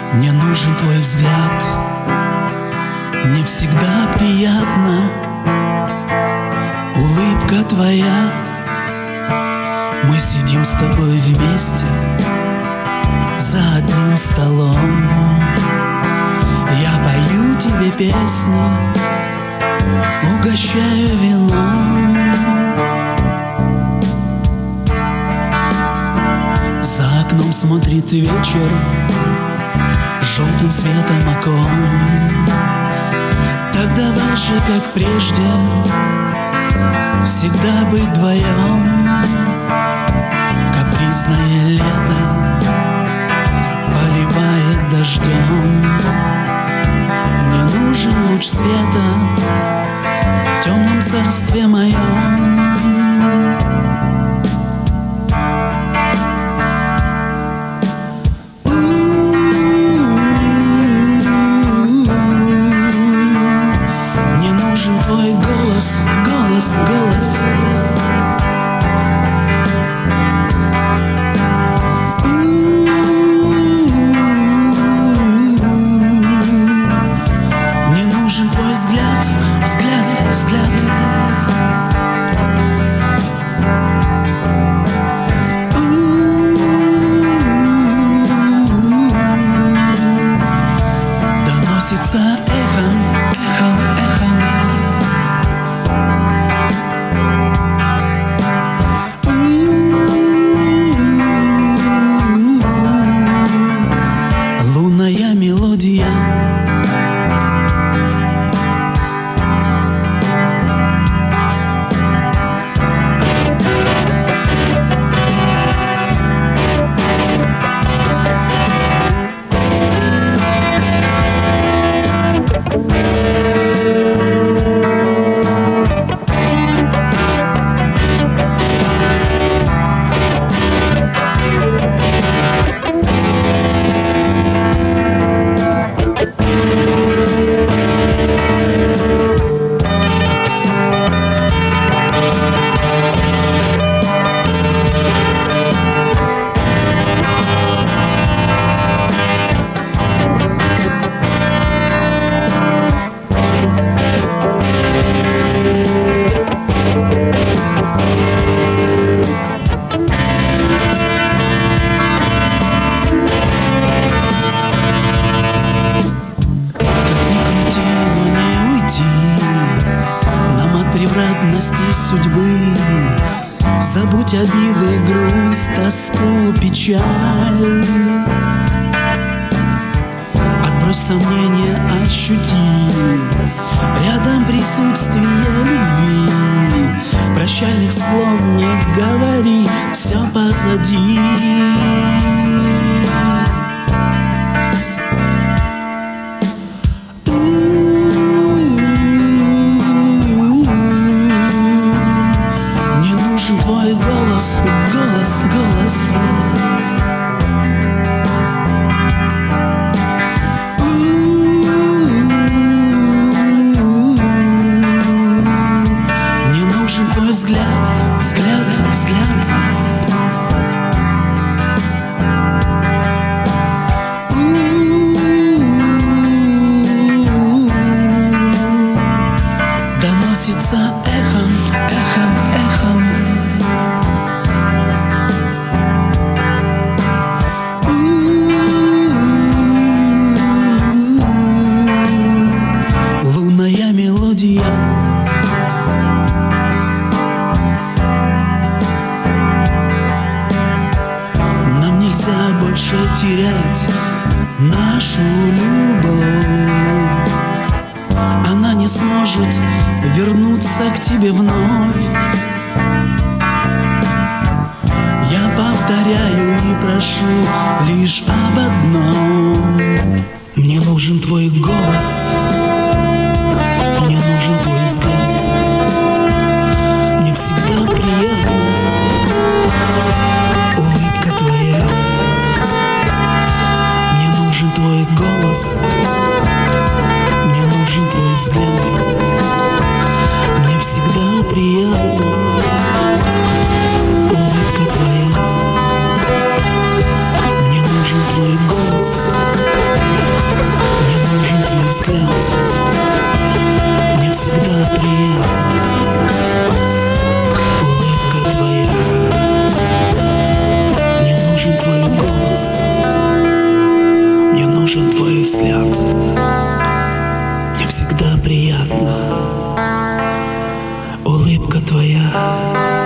Мне нужен твой взгляд, мне всегда приятно улыбка твоя. Мы сидим с тобой вместе за одним столом. Я пою тебе песни, угощаю вином. За окном смотрит вечер желтым светом окон. Так давай же, как прежде, всегда быть вдвоем. Капризное лето поливает дождем. Мне нужен луч света в темном царстве моем. Твой голос, голос, голос. Мне нужен твой взгляд, взгляд, взгляд. Доносится эхом, эхом, эхом. Лунная мелодия. Превратности судьбы, забудь обиды, грусть, тоску, печаль. Отбрось сомнения, ощути рядом присутствие любви. Прощальных слов не говори, все позади. Твой голос, голос, голос. Мне нужен твой взгляд, взгляд, взгляд. Доносится эхом, эхом, эхом. Лунная мелодия. Нам нельзя больше терять нашу любовь. Она не сможет вернуться к тебе вновь. Я повторяю и прошу лишь об одном. Мне нужен твой голос, мне нужен твой взгляд. Мне всегда приятно улыбка твоя. Мне нужен твой голос, мне нужен твой взгляд. Мне всегда приятно улыбка твоя. Мне нужен твой голос. нужен твой взгляд. Мне всегда приятно улыбка твоя.